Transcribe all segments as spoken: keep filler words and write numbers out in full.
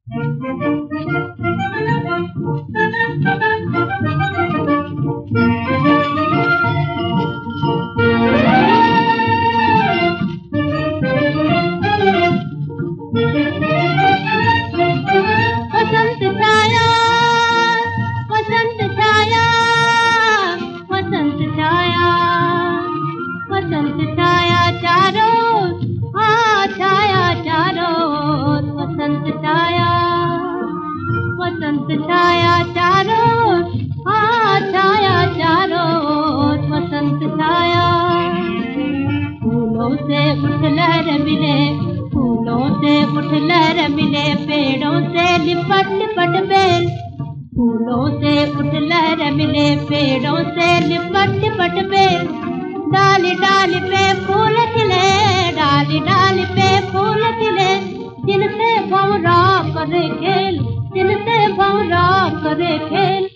वसंत छाया, वसंत छाया, वसंत छाया, वसंत छाया चारों, हाँ छाया चारों, वसंत छाया, वसंत छाया चारों, हाँ छाया चारों, वसंत छाया। फूलों से उठ लहर मिले, फूलों से उठ लहर मिले, पेड़ों से लिपट लिपट बेल, फूलों से उठ लहर मिले, पेड़ों से लिपट लिपट बेल। डाली डाली पे फूल खिले, डाली डाली पे फूल खिले, जिनसे भंवरा करे खेल, जिनसे भंवरा करे खेल।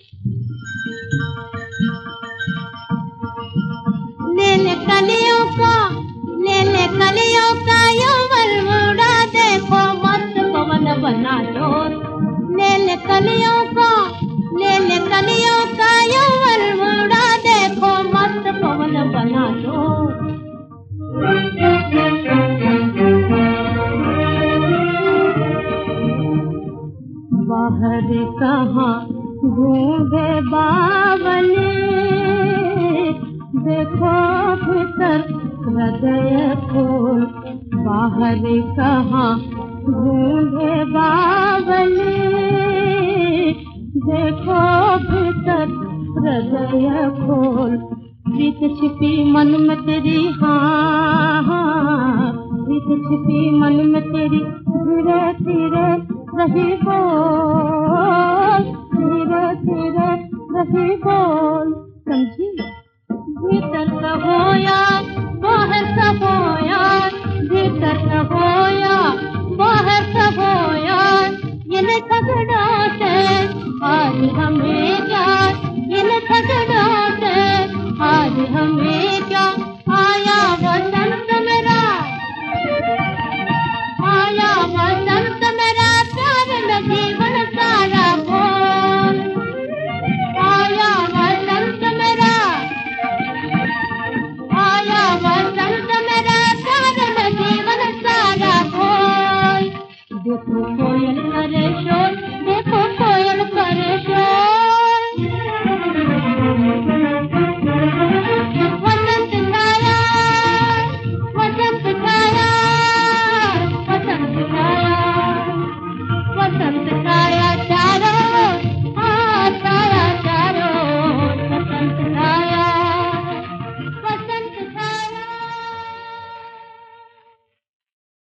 ले ले कलियों का, ले ले कलियों का यौवन मुड़ा, देखो मस्त पवन बना चोर। ले ले कलियों का, ले ले कलियों का यौवन मुड़ा, देखो मस्त पवन बना चोर। बाहर कहाँ घूमे बावले, देखो भीतर हृदय खोल। बाहर कहाँ घूमे बावले, देखो भीतर हृदय खोल। प्रीत छिपी मन में तेरी, हाँ हाँ, प्रीत छिपी मन में तेरी, धीरे धीरे रही बोल, धीरे धीरे रही बोल। समझी? भीतर का होया बाहर का होया, भीतर का होया बाहर का होया, इन झगड़ों से आज हमें क्या, इन झगड़ों से आज हमें क्या। आया वसंत मेरा, आया वसंत मेरा, प्यार में जीवन सारा बोल। आया वसंत मेरा, आया वसंत मेरा, प्यार में जीवन सारा बोल। देखो कोयल करे शोर, देखो